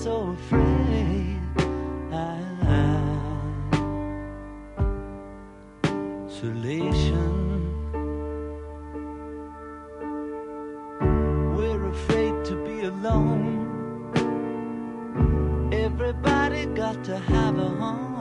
so afraid. Isolation. We're afraid to be alone. Everybody got to have a home.